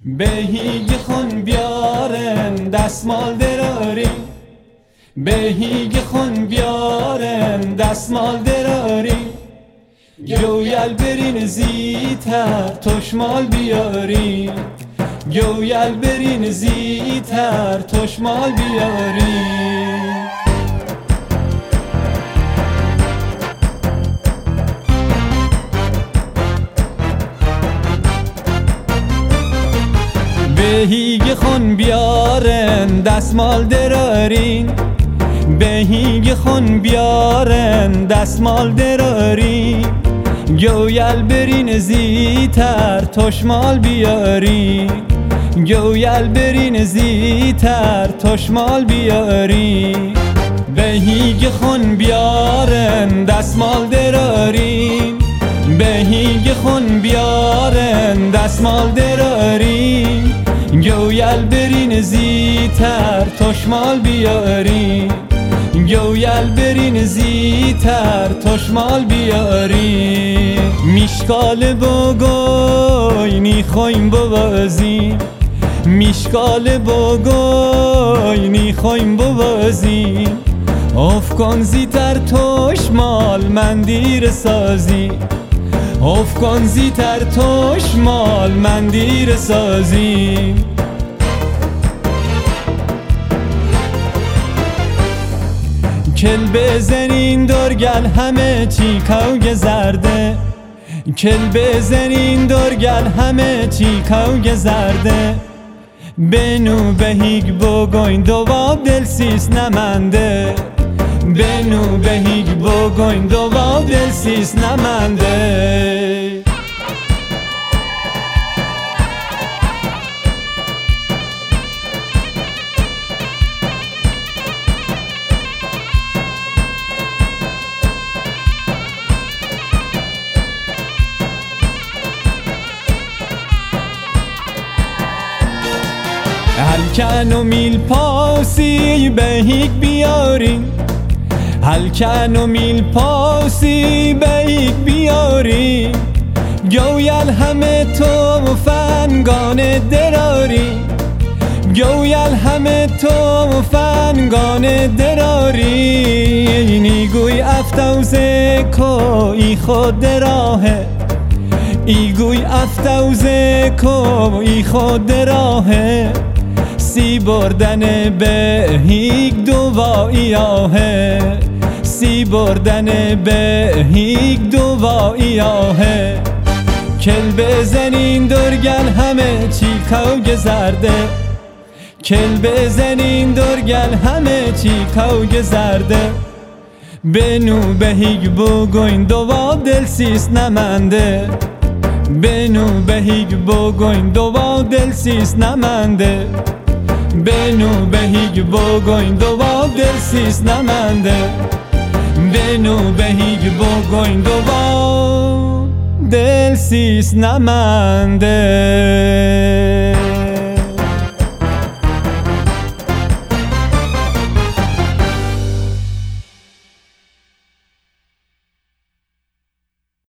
Behigi khon biaren dastmal derari Behigi khon biaren dastmal derari گویل برین زیتر تشمال بیاری گویل برین زیتر تشمال بیاری بهیگ خون بیارن دستمال درارین بهیگ خون بیارن دستمال درارین گویل برین زیتر تشمال بیاری گویل برین زیتر تشمال بیاری بهیگ خون بیارن دستمال درارین بهیگ خون بیارن دستمال درارین گویل برین زیتر تشمال بیاری گویل برین زیتر تشمال بیاری میشکال بگوی نیخویم بوازیم میشکال بگوی نیخویم بوازیم افکن زیتر تشمال مندیر سازی افکن زیتر تشمال مندیر سازی کل بزنین دورگل همه چی کوگ زرده کل بزنین دورگل همه چی کوگ زرده بنو بهیگ بگوین دواب دلسیز نمنده بنو بهیگ بگوین دواب دلسیز نمنده هلکن و میل پاسی بهیگ بیارین هلکن و میل پاسی بهیگ بیارین گویل همه تو فنگان دراری گویل همه تو فنگان دراری نیگوی افتوزه کو ای خود دراهه ایگوی افتوزه کو ای خود دراهه سی بردن بهیگ دوایی آهه سی بردن بهیگ دوایی آهه کل بزنین دورگل همه چی کوگ زرده کل بزنین دورگل همه چی کوگ زرده بنو بهیگ بگوین دواب دلسیز نمنده بنو بهیگ بگوین دواب دلسیز نمنده بنو بهیگ بگوین دواب دلسیز نمنده بنو بهیگ بگوین دواب دلسیز نمنده